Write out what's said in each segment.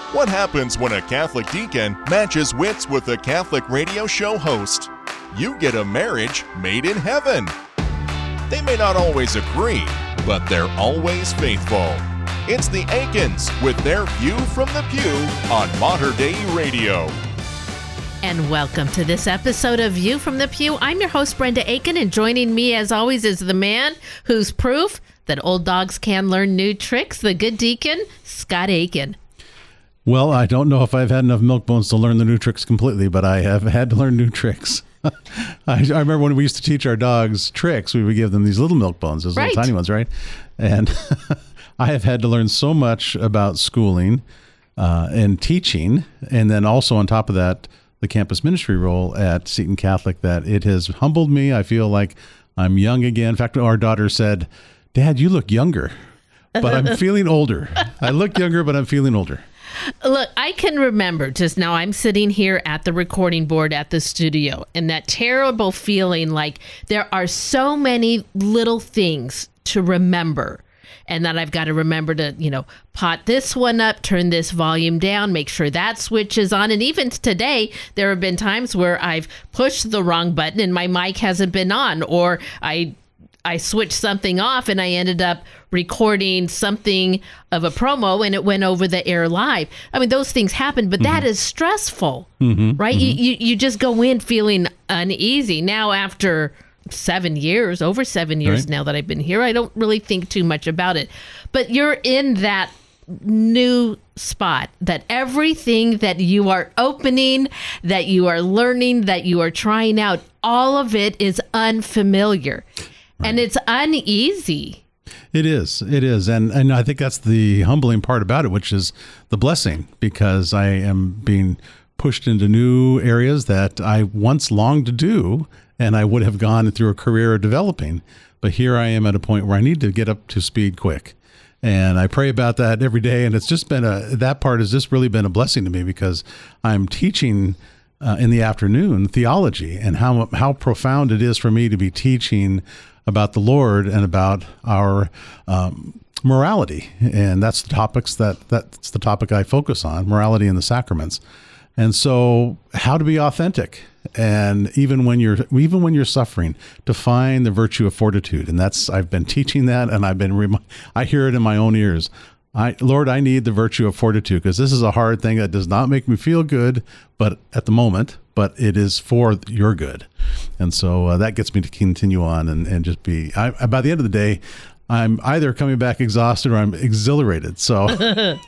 What happens when a Catholic deacon matches wits with a Catholic radio show host? You get a marriage made in heaven. They may not always agree, but they're always faithful. It's the Aikens with their View from the Pew on Mater Dei Radio. And welcome to this episode of View from the Pew. I'm your host, Brenda Aiken, and joining me as always is the man who's proof that old dogs can learn new tricks, the good deacon, Scott Aiken. Well, I don't know if I've had enough milk bones to learn the new tricks completely, but I have had to learn new tricks. I remember when we used to teach our dogs tricks, we would give them these little milk bones, those little tiny ones, right? And I have had to learn so much about schooling and teaching, and then also on top of that, the campus ministry role at Seton Catholic, that it has humbled me. I feel like I'm young again. In fact, our daughter said, "Dad, you look younger, but I'm feeling older. I look younger, but I'm feeling older." Look, I can remember just now I'm sitting here at the recording board at the studio, and that terrible feeling like there are so many little things to remember, and that I've got to remember to, pot this one up, turn this volume down, make sure that switch is on. And even today, there have been times where I've pushed the wrong button and my mic hasn't been on, or I switched something off and I ended up recording something of a promo and it went over the air live. I mean, those things happen, but that is stressful, right? You just go in feeling uneasy. Now, after over 7 years now that I've been here, I don't really think too much about it. But you're in that new spot that everything that you are opening, that you are learning, that you are trying out, all of it is unfamiliar. Right. And it's uneasy. It is. And I think that's the humbling part about it, which is the blessing, because I am being pushed into new areas that I once longed to do, and I would have gone through a career of developing. But here I am at a point where I need to get up to speed quick. And I pray about that every day. And it's just been that part has just really been a blessing to me, because I'm teaching in the afternoon theology, and how profound it is for me to be teaching about the Lord and about our morality. And that's the that's the topic I focus on, morality in the sacraments. And so how to be authentic, and even when you're suffering, to find the virtue of fortitude. And I've been teaching that, and I hear it in my own ears. Lord, I need the virtue of fortitude, because this is a hard thing that does not make me feel good, but at the moment, but it is for your good. And so that gets me to continue on and just by the end of the day, I'm either coming back exhausted or I'm exhilarated. So,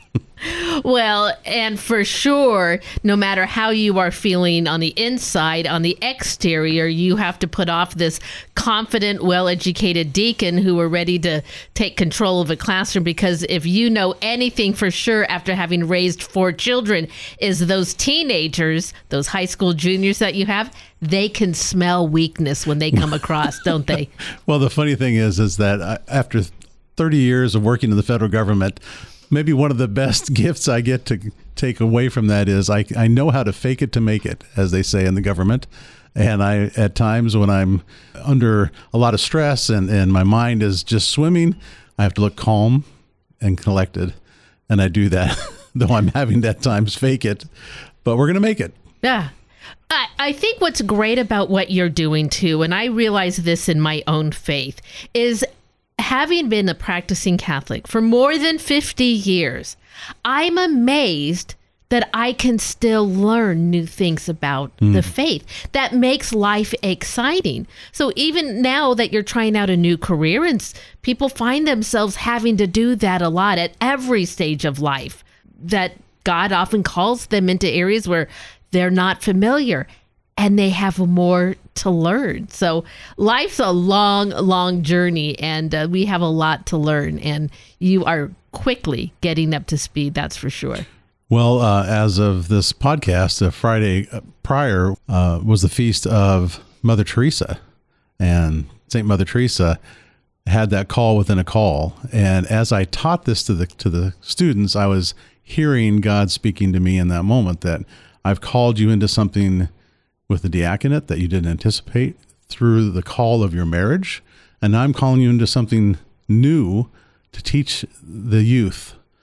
well, and for sure, no matter how you are feeling on the inside, on the exterior, you have to put off this confident, well-educated deacon who are ready to take control of a classroom. Because if you know anything for sure after having raised 4 children, is those teenagers, those high school juniors that you have, they can smell weakness when they come across, don't they? Well, the funny thing is that after 30 years of working in the federal government, maybe one of the best gifts I get to take away from that is I know how to fake it to make it, as they say in the government. And at times when I'm under a lot of stress and my mind is just swimming, I have to look calm and collected. And I do that, though I'm having to at times fake it. But we're going to make it. Yeah. I think what's great about what you're doing too, and I realize this in my own faith, is having been a practicing Catholic for more than 50 years, I'm amazed that I can still learn new things about the faith. That makes life exciting. So even now that you're trying out a new career, and people find themselves having to do that a lot at every stage of life, that God often calls them into areas where they're not familiar and they have more to learn. So life's a long, long journey, and we have a lot to learn, and you are quickly getting up to speed, that's for sure. Well, as of this podcast, the Friday prior was the feast of Mother Teresa, and St. Mother Teresa had that call within a call. And as I taught this to the students, I was hearing God speaking to me in that moment, that I've called you into something with the diaconate that you didn't anticipate through the call of your marriage. And now I'm calling you into something new to teach the youth.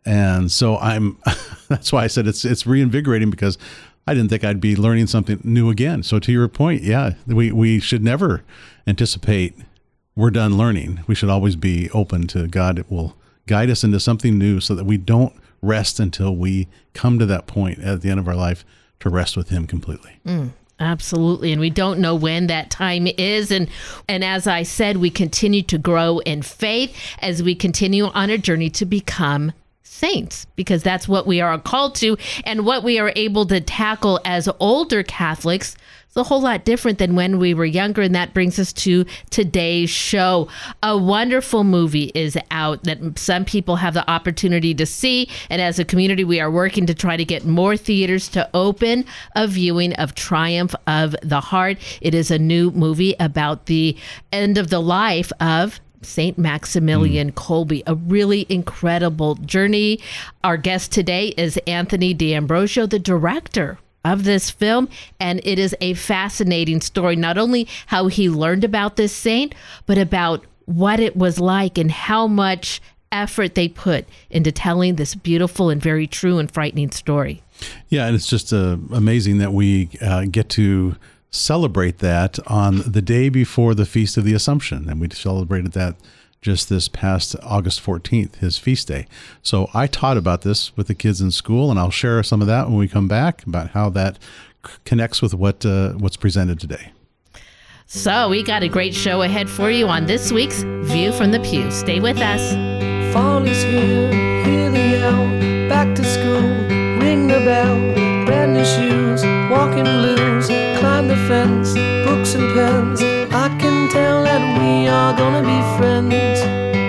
And so that's why I said it's reinvigorating, because I didn't think I'd be learning something new again. So to your point, yeah, we should never anticipate we're done learning. We should always be open to God. It will guide us into something new so that we don't rest until we come to that point at the end of our life to rest with Him completely. Absolutely. And we don't know when that time is. And as I said, we continue to grow in faith as we continue on a journey to become saints, because that's what we are called to, and what we are able to tackle as older Catholics is a whole lot different than when we were younger. And that brings us to today's show. A wonderful movie is out that some people have the opportunity to see. And as a community, we are working to try to get more theaters to open a viewing of Triumph of the Heart. It is a new movie about the end of the life of St. Maximilian Kolbe, a really incredible journey. Our guest today is Anthony D'Ambrosio, the director of this film, and it is a fascinating story, not only how he learned about this saint, but about what it was like and how much effort they put into telling this beautiful and very true and frightening story. Yeah, and it's just amazing that we get to celebrate that on the day before the Feast of the Assumption. And we celebrated that just this past August 14th, his feast day. So I taught about this with the kids in school, and I'll share some of that when we come back about how that connects with what's presented today. So we got a great show ahead for you on this week's View from the Pew. Stay with us. Fall is here, hear the yell, back to school, ring the bell, brand new shoes, walking blues, climb the fence, books and pens, I can tell that we are gonna be friends.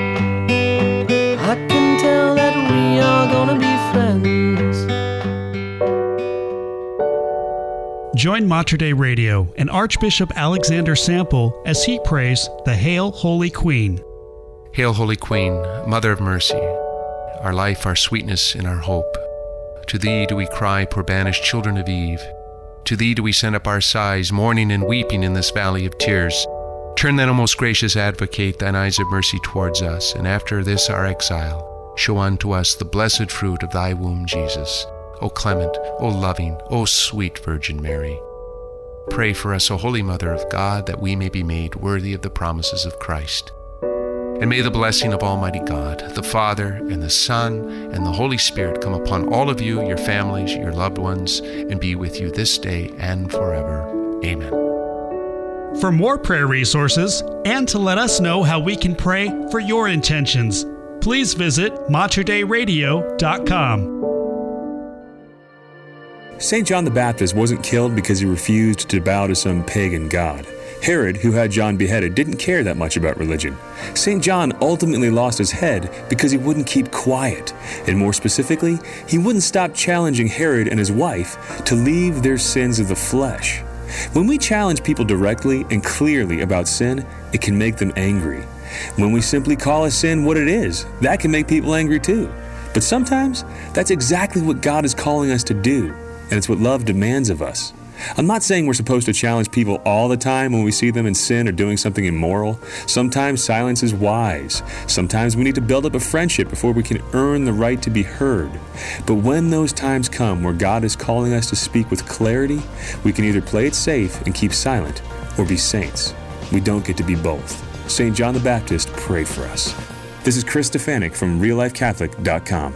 I can tell that we are gonna be friends. Join Mater Dei Radio and Archbishop Alexander Sample as he prays the Hail, Holy Queen. Hail, Holy Queen, Mother of Mercy, our life, our sweetness, and our hope. To Thee do we cry, poor banished children of Eve. To Thee do we send up our sighs, mourning and weeping in this valley of tears. Turn then, O most gracious Advocate, Thine eyes of mercy towards us, and after this our exile, show unto us the blessed fruit of Thy womb, Jesus. O clement, O loving, O sweet Virgin Mary. Pray for us, O Holy Mother of God, that we may be made worthy of the promises of Christ. And may the blessing of Almighty God, the Father, and the Son, and the Holy Spirit come upon all of you, your families, your loved ones, and be with you this day and forever. Amen. For more prayer resources, and to let us know how we can pray for your intentions, please visit materdeiradio.com. St. John the Baptist wasn't killed because he refused to bow to some pagan god. Herod, who had John beheaded, didn't care that much about religion. St. John ultimately lost his head because he wouldn't keep quiet. And more specifically, he wouldn't stop challenging Herod and his wife to leave their sins of the flesh. When we challenge people directly and clearly about sin, it can make them angry. When we simply call a sin what it is, that can make people angry too. But sometimes, that's exactly what God is calling us to do, and it's what love demands of us. I'm not saying we're supposed to challenge people all the time when we see them in sin or doing something immoral. Sometimes silence is wise. Sometimes we need to build up a friendship before we can earn the right to be heard. But when those times come where God is calling us to speak with clarity, we can either play it safe and keep silent or be saints. We don't get to be both. St. John the Baptist, pray for us. This is Chris Stefanik from reallifecatholic.com.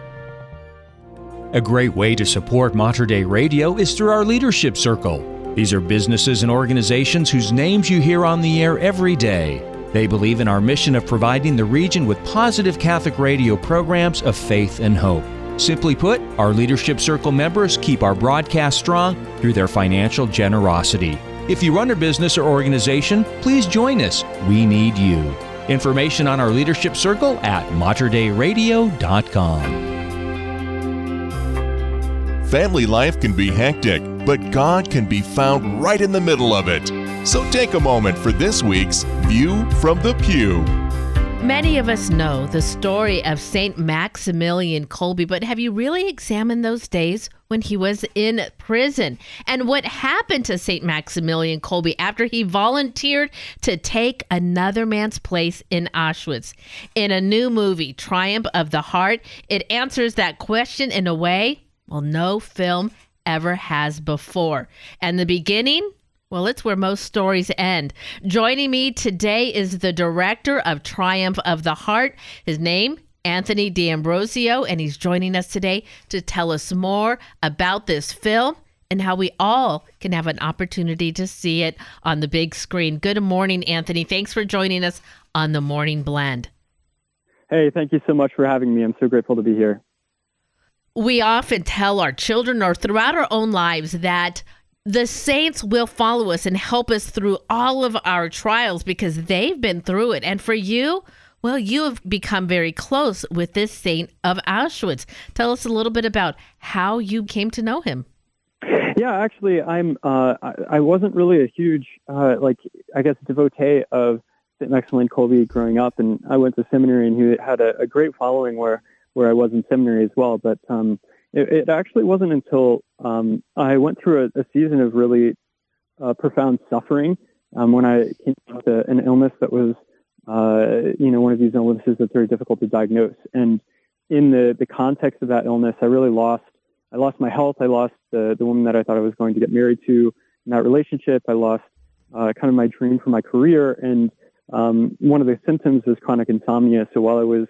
A great way to support Mater Dei Radio is through our Leadership Circle. These are businesses and organizations whose names you hear on the air every day. They believe in our mission of providing the region with positive Catholic radio programs of faith and hope. Simply put, our Leadership Circle members keep our broadcast strong through their financial generosity. If you run a business or organization, please join us. We need you. Information on our Leadership Circle at materdeiradio.com. Family life can be hectic, but God can be found right in the middle of it. So take a moment for this week's View from the Pew. Many of us know the story of St. Maximilian Kolbe, but have you really examined those days when he was in prison? And what happened to St. Maximilian Kolbe after he volunteered to take another man's place in Auschwitz? In a new movie, Triumph of the Heart, it answers that question in a way, well, no film ever has before. And the beginning? Well, it's where most stories end. Joining me today is the director of Triumph of the Heart. His name, Anthony D'Ambrosio, and he's joining us today to tell us more about this film and how we all can have an opportunity to see it on the big screen. Good morning, Anthony. Thanks for joining us on The Morning Blend. Hey, thank you so much for having me. I'm so grateful to be here. We often tell our children or throughout our own lives that the saints will follow us and help us through all of our trials because they've been through it. And for you, well, you have become very close with this saint of Auschwitz. Tell us a little bit about how you came to know him. Yeah, actually, I wasn't really a huge, devotee of St. Maximilian Kolbe growing up, and I went to seminary, and he had a great following where I was in seminary as well. But it actually wasn't until I went through a season of really profound suffering when I came with an illness that was, one of these illnesses that's very difficult to diagnose. And in the context of that illness, I lost my health. I lost the woman that I thought I was going to get married to in that relationship. I lost kind of my dream for my career. And one of the symptoms was chronic insomnia. So while I was,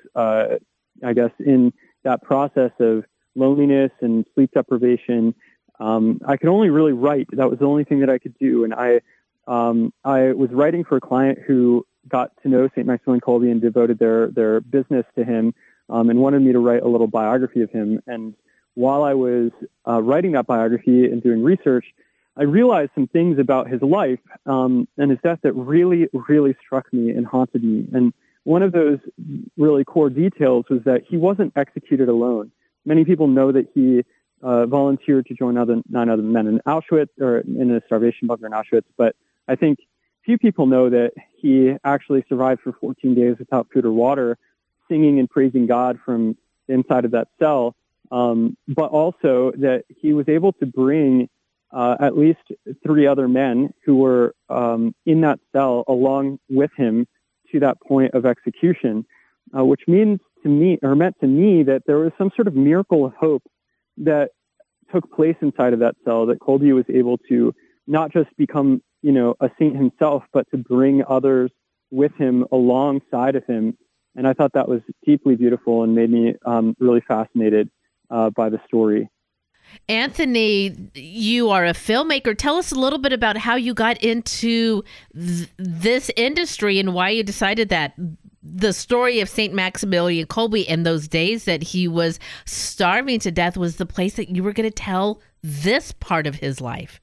in that process of loneliness and sleep deprivation, I could only really write. That was the only thing that I could do. And I was writing for a client who got to know St. Maximilian Kolbe and devoted their business to him, and wanted me to write a little biography of him. And while I was writing that biography and doing research, I realized some things about his life and his death that really, really struck me and haunted me. And one of those really core details was that he wasn't executed alone. Many people know that he volunteered to join 9 other men in Auschwitz, or in a starvation bunker in Auschwitz, but I think few people know that he actually survived for 14 days without food or water, singing and praising God from the inside of that cell, but also that he was able to bring at least 3 other men who were in that cell along with him to that point of execution, which meant to me that there was some sort of miracle of hope that took place inside of that cell, that Kolbe was able to not just become, a saint himself, but to bring others with him alongside of him. And I thought that was deeply beautiful and made me really fascinated by the story. Anthony, you are a filmmaker. Tell us a little bit about how you got into this industry and why you decided that the story of St. Maximilian Kolbe and those days that he was starving to death was the place that you were going to tell this part of his life.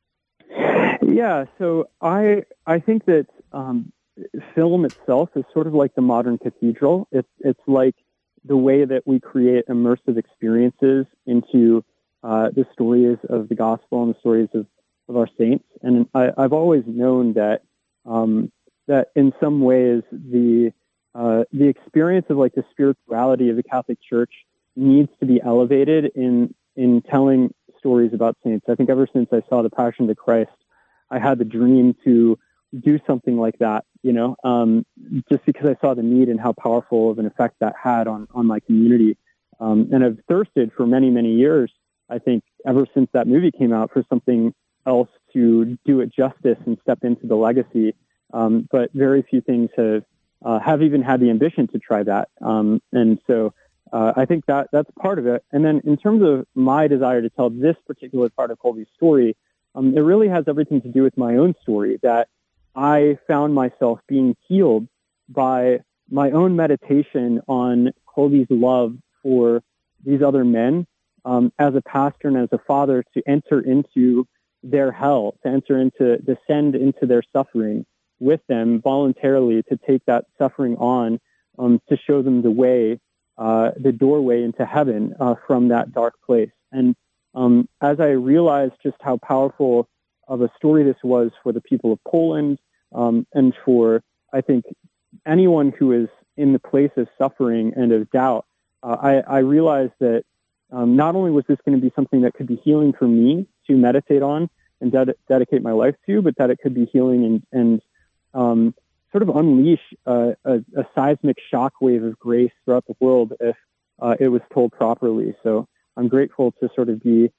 Yeah, so I think that film itself is sort of like the modern cathedral. It's like the way that we create immersive experiences into the stories of the gospel and the stories of our saints. And I've always known that that in some ways the experience of like the spirituality of the Catholic Church needs to be elevated in telling stories about saints. I think ever since I saw The Passion of the Christ, I had the dream to do something like that, just because I saw the need and how powerful of an effect that had on my community. And I've thirsted for many, many years, I think, ever since that movie came out, for something else to do it justice and step into the legacy. But very few things have even had the ambition to try that. And so I think that's part of it. And then in terms of my desire to tell this particular part of Kolbe's story, it really has everything to do with my own story, that I found myself being healed by my own meditation on Kolbe's love for these other men, as a pastor and as a father, to enter into their hell, to descend into their suffering with them voluntarily, to take that suffering on, to show them the way, the doorway into heaven from that dark place. And as I realized just how powerful of a story this was for the people of Poland, and for, I think, anyone who is in the place of suffering and of doubt, I realized that not only was this going to be something that could be healing for me to meditate on and dedicate my life to, but that it could be healing and sort of unleash a seismic shockwave of grace throughout the world if it was told properly. So I'm grateful to sort of be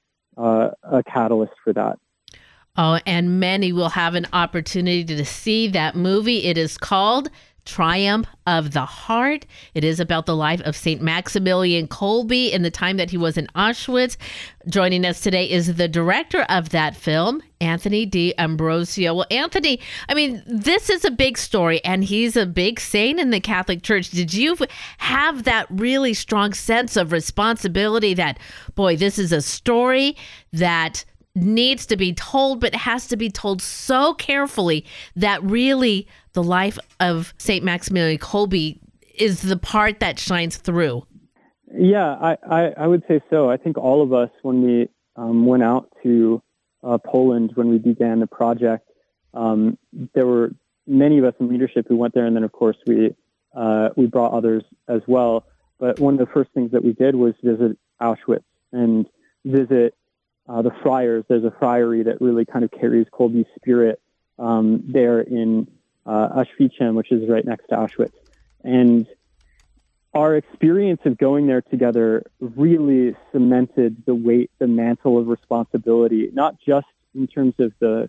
a catalyst for that. Oh, and many will have an opportunity to see that movie. It is called Triumph of the Heart. It is about the life of St. Maximilian Kolbe in the time that he was in Auschwitz. Joining us today is the director of that film, Anthony D'Ambrosio. Well, Anthony, I mean, this is a big story, and he's a big saint in the Catholic Church. Did you have that really strong sense of responsibility that, boy, this is a story that needs to be told, but has to be told so carefully that really the life of St. Maximilian Kolbe is the part that shines through? Yeah, I would say so. I think all of us, when we went out to Poland, when we began the project, there were many of us in leadership who went there, and then of course we brought others as well. But one of the first things that we did was visit Auschwitz and visit the friars. There's a friary that really kind of carries Kolbe's spirit there in Auschwitz, which is right next to Auschwitz. And our experience of going there together really cemented the weight, the mantle of responsibility, not just in terms of the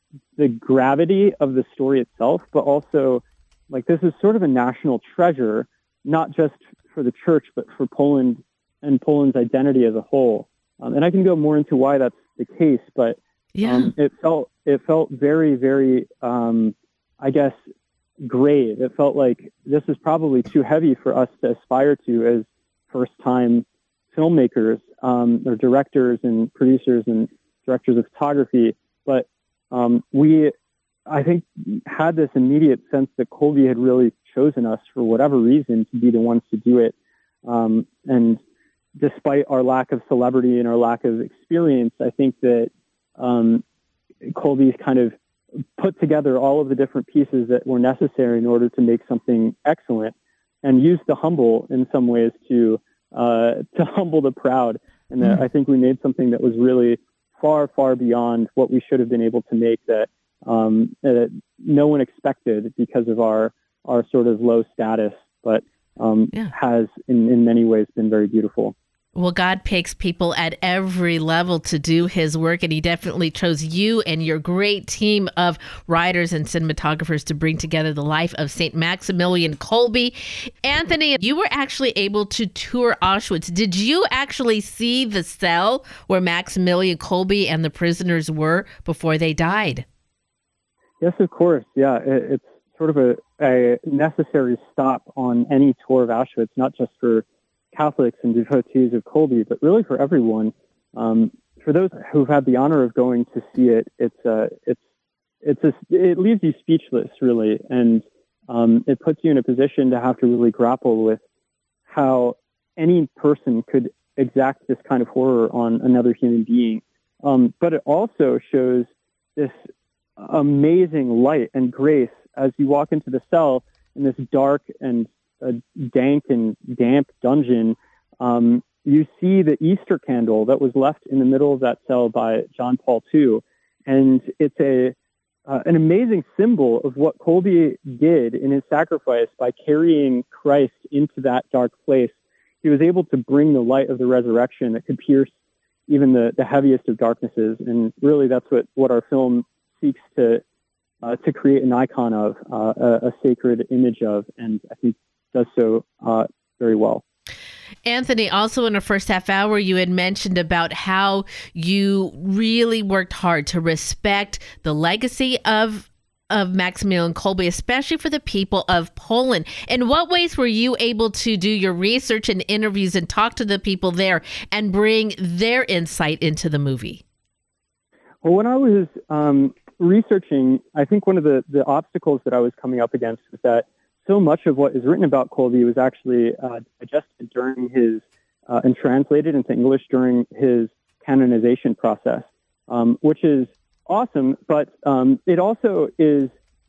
gravity of the story itself, but also like this is sort of a national treasure, not just for the church, but for Poland and Poland's identity as a whole. And I can go more into why that's the case, but it felt very, very, I guess, grave. It felt like this is probably too heavy for us to aspire to as first-time filmmakers or directors and producers and directors of photography. But we, I think, had this immediate sense that Kolbe had really chosen us for whatever reason to be the ones to do it. And despite our lack of celebrity and our lack of experience, I think that Kolbe's kind of put together all of the different pieces that were necessary in order to make something excellent, and used the humble in some ways to humble the proud. And I think we made something that was really far, far beyond what we should have been able to make, that no one expected because of our sort of low status, but has in many ways been very beautiful. Well, God picks people at every level to do his work, and he definitely chose you and your great team of writers and cinematographers to bring together the life of St. Maximilian Kolbe. Anthony, you were actually able to tour Auschwitz. Did you actually see the cell where Maximilian Kolbe and the prisoners were before they died? Yes, of course. Yeah, it's sort of a necessary stop on any tour of Auschwitz, not just for Catholics and devotees of Kolbe, but really for everyone. For those who've had the honor of going to see it, it leaves you speechless, really, and it puts you in a position to have to really grapple with how any person could exact this kind of horror on another human being. But it also shows this amazing light and grace as you walk into the cell in this dark and dank and damp dungeon. You see the Easter candle that was left in the middle of that cell by John Paul II. And it's an amazing symbol of what Kolbe did in his sacrifice by carrying Christ into that dark place. He was able to bring the light of the resurrection that could pierce even the heaviest of darknesses. And really that's what our film seeks to create an icon of, a sacred image of, and I think does so very well. Anthony, also in the first half hour, you had mentioned about how you really worked hard to respect the legacy of Maximilian Kolbe, especially for the people of Poland. In what ways were you able to do your research and interviews and talk to the people there and bring their insight into the movie? Well, when I was researching, I think one of the obstacles that I was coming up against was that so much of what is written about Kolbe was actually digested during his and translated into English during his canonization process, which is awesome. But it also is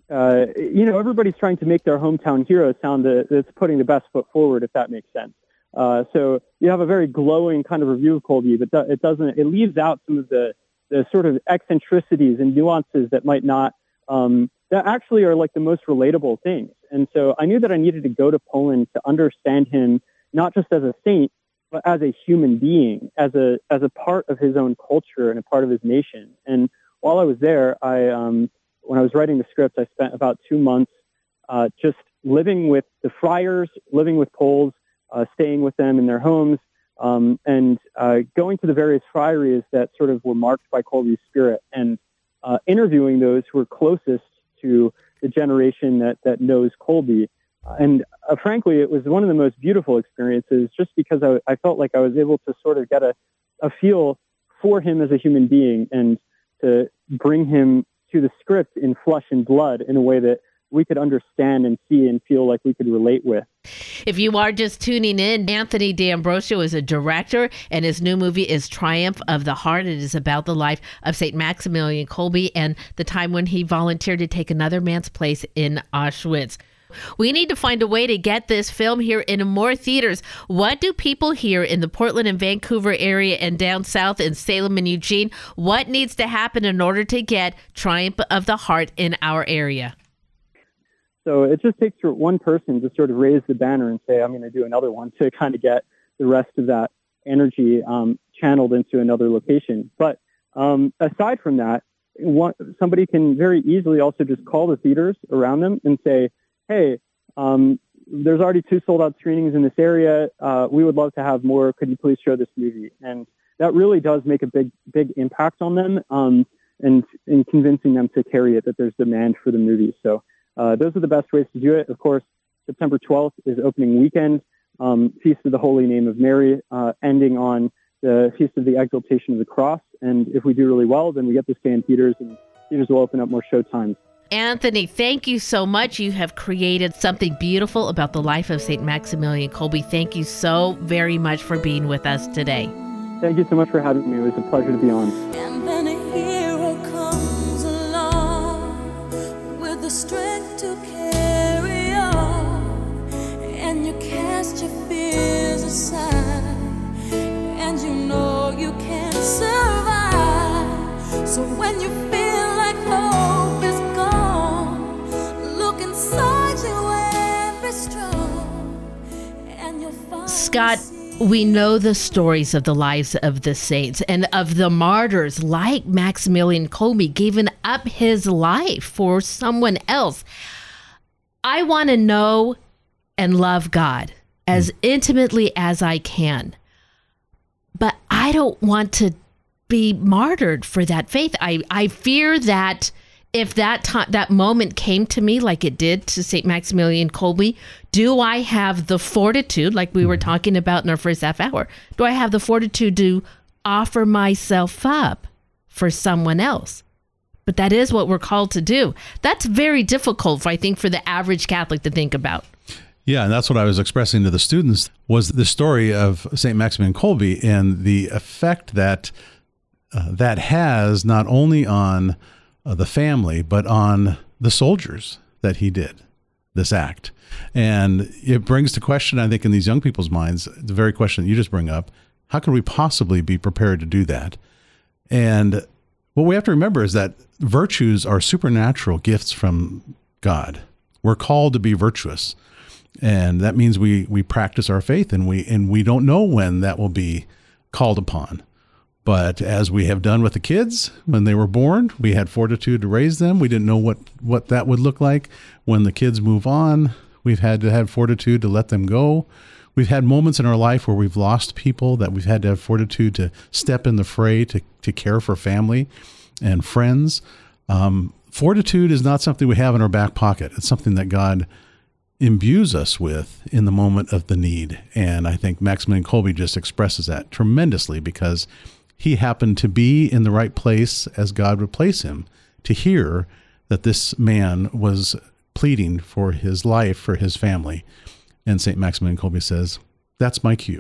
everybody's trying to make their hometown hero sound that's putting the best foot forward, if that makes sense. So you have a very glowing kind of review of Colby, but it leaves out some of the sort of eccentricities and nuances that might not, that actually are like the most relatable things. And so I knew that I needed to go to Poland to understand him, not just as a saint, but as a human being, as a part of his own culture and a part of his nation. And while I was there, when I was writing the script, I spent about 2 months just living with the friars, living with Poles, staying with them in their homes, and going to the various friaries that sort of were marked by Colby's spirit, and interviewing those who were closest to the generation that knows Colby. And frankly, it was one of the most beautiful experiences, just because I felt like I was able to sort of get a feel for him as a human being, and to bring him to the script in flesh and blood in a way that we could understand and see and feel like we could relate with. If you are just tuning in, Anthony D'Ambrosio is a director, and his new movie is Triumph of the Heart. It is about the life of St. Maximilian Kolbe and the time when he volunteered to take another man's place in Auschwitz. We need to find a way to get this film here in more theaters. What do people here in the Portland and Vancouver area and down south in Salem and Eugene, what needs to happen in order to get Triumph of the Heart in our area? So it just takes one person to sort of raise the banner and say, I'm going to do another one, to kind of get the rest of that energy channeled into another location. But aside from that, somebody can very easily also just call the theaters around them and say, hey, there's already 2 sold-out screenings in this area. We would love to have more. Could you please show this movie? And that really does make a big impact on them, and in convincing them to carry it, that there's demand for the movie. So those are the best ways to do it. Of course, September 12th is opening weekend, Feast of the Holy Name of Mary, ending on the Feast of the Exaltation of the Cross. And if we do really well, then we get to stay in theaters, and theaters will open up more show times. Anthony, thank you so much. You have created something beautiful about the life of St. Maximilian Kolbe. Thank you so very much for being with us today. Thank you so much for having me. It was a pleasure to be on. And then a hero comes along with the strength to carry on, and you cast your fears aside, and you know you can survive. So when you feel like hope is gone, look inside you and be strong, and you'll find. Scott, we know the stories of the lives of the saints and of the martyrs like Maximilian Kolbe, giving up his life for someone else. I want to know and love God as intimately as I can, but I don't want to be martyred for that faith. I fear that if that moment came to me like it did to St. Maximilian Kolbe, do I have the fortitude, like we were talking about in our first half hour, do I have the fortitude to offer myself up for someone else? But that is what we're called to do. That's very difficult, I think, for the average Catholic to think about. Yeah, and that's what I was expressing to the students, was the story of St. Maximilian Kolbe and the effect that that has not only on the family, but on the soldiers that he did this act. And it brings to question, I think, in these young people's minds, the very question that you just bring up, how could we possibly be prepared to do that? And what we have to remember is that virtues are supernatural gifts from God. We're called to be virtuous. And that means we practice our faith, and we don't know when that will be called upon. But as we have done with the kids when they were born, we had fortitude to raise them. We didn't know what that would look like. When the kids move on, we've had to have fortitude to let them go. We've had moments in our life where we've lost people that we've had to have fortitude to step in the fray to care for family and friends. Fortitude is not something we have in our back pocket. It's something that God imbues us with in the moment of the need. And I think Maximilian Kolbe just expresses that tremendously, because he happened to be in the right place as God would place him, to hear that this man was pleading for his life, for his family. And St. Maximilian Kolbe says, that's my cue.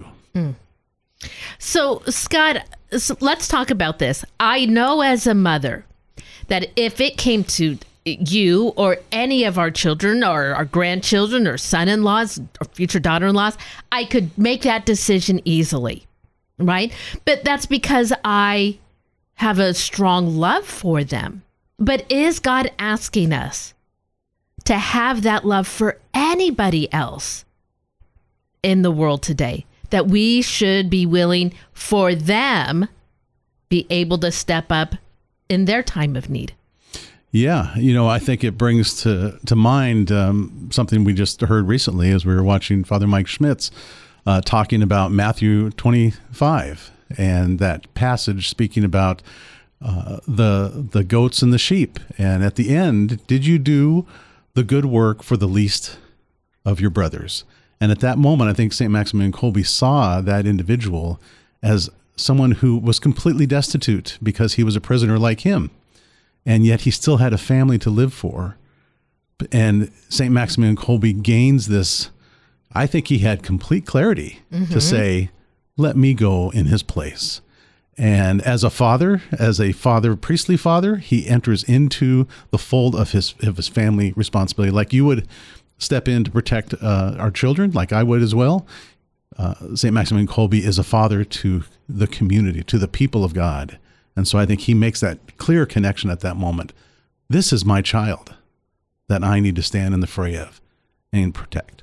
So, Scott, let's talk about this. I know as a mother that if it came to you or any of our children or our grandchildren or son-in-laws or future daughter-in-laws, I could make that decision easily, right? But that's because I have a strong love for them. But is God asking us to have that love for anybody else in the world today? That we should be willing for them be able to step up in their time of need? Yeah, I think it brings to mind something we just heard recently as we were watching Father Mike Schmitz talking about Matthew 25 and that passage speaking about the goats and the sheep. And at the end, did you do the good work for the least of your brothers? And at that moment, I think St. Maximilian Kolbe saw that individual as someone who was completely destitute because he was a prisoner like him. And yet he still had a family to live for. And St. Maximilian Kolbe gains this, I think he had complete clarity to say, let me go in his place. And as a father, priestly father, he enters into the fold of his family responsibility. Like you would step in to protect our children, like I would as well. St. Maximilian Kolbe is a father to the community, to the people of God. And so I think he makes that clear connection at that moment. This is my child that I need to stand in the fray of and protect.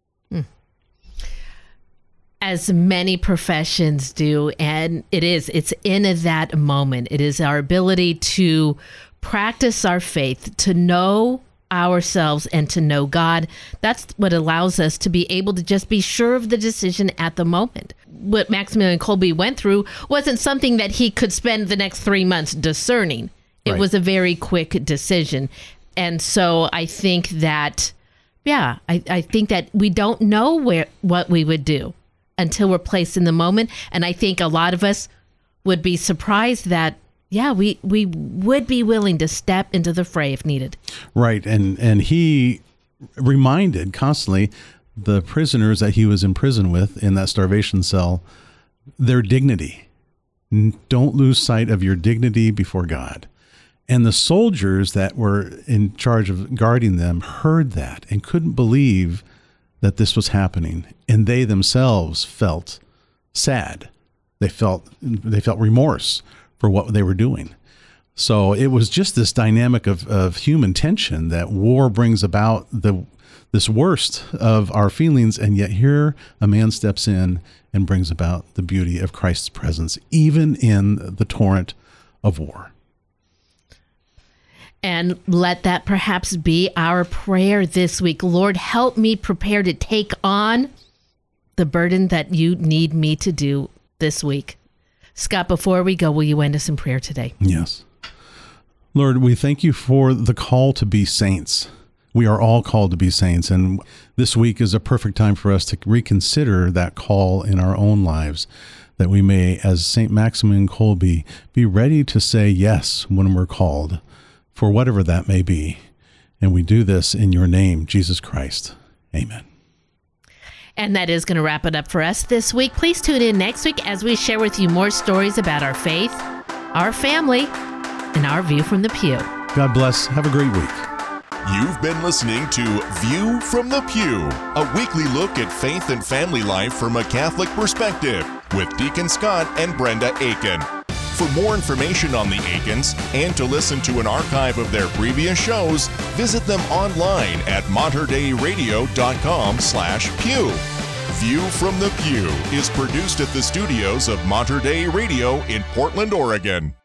As many professions do, and it's in that moment. It is our ability to practice our faith, to know ourselves and to know God. That's what allows us to be able to just be sure of the decision at the moment. What Maximilian Kolbe went through wasn't something that he could spend the next 3 months discerning. It was a very quick decision. And so I think that, I think that we don't know what we would do until we're placed in the moment. And I think a lot of us would be surprised that, we would be willing to step into the fray if needed. Right. And he reminded constantly the prisoners that he was in prison with in that starvation cell, their dignity. Don't lose sight of your dignity before God. And the soldiers that were in charge of guarding them heard that and couldn't believe that this was happening. And they themselves felt sad. They felt remorse for what they were doing. So it was just this dynamic of human tension that war brings about this worst of our feelings. And yet here a man steps in and brings about the beauty of Christ's presence, even in the torrent of war. And let that perhaps be our prayer this week. Lord, help me prepare to take on the burden that you need me to do this week. Scott, before we go, will you end us in prayer today? Yes. Lord, we thank you for the call to be saints. We are all called to be saints, and this week is a perfect time for us to reconsider that call in our own lives, that we may, as St. Maximilian Kolbe, be ready to say yes when we're called, for whatever that may be. And we do this in your name, Jesus Christ. Amen. And that is going to wrap it up for us this week. Please tune in next week as we share with you more stories about our faith, our family, and our view from the pew. God bless. Have a great week. You've been listening to View from the Pew, a weekly look at faith and family life from a Catholic perspective with Deacon Scott and Brenda Aiken. For more information on the Aikens and to listen to an archive of their previous shows, visit them online at materdeiradio.com/pew. View from the Pew is produced at the studios of Mater Dei Radio in Portland, Oregon.